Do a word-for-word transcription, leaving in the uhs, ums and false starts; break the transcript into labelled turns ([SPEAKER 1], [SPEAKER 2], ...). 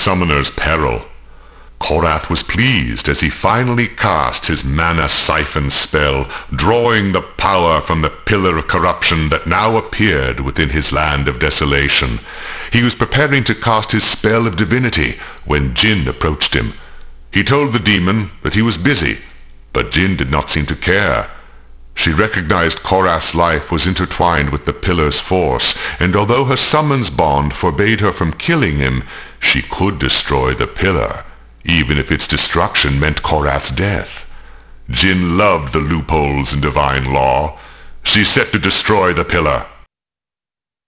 [SPEAKER 1] summoner's peril. Korath was pleased as he finally cast his mana siphon spell, drawing the power from the pillar of corruption that now appeared within his land of desolation. He was preparing to cast his spell of divinity when Jinn approached him. He told the demon that he was busy, but Jinn did not seem to care. She recognized Korath's life was intertwined with the pillar's force, and although her summons bond forbade her from killing him, she could destroy the pillar, even if its destruction meant Korath's death. Jinn loved the loopholes in divine law. She set to destroy the pillar.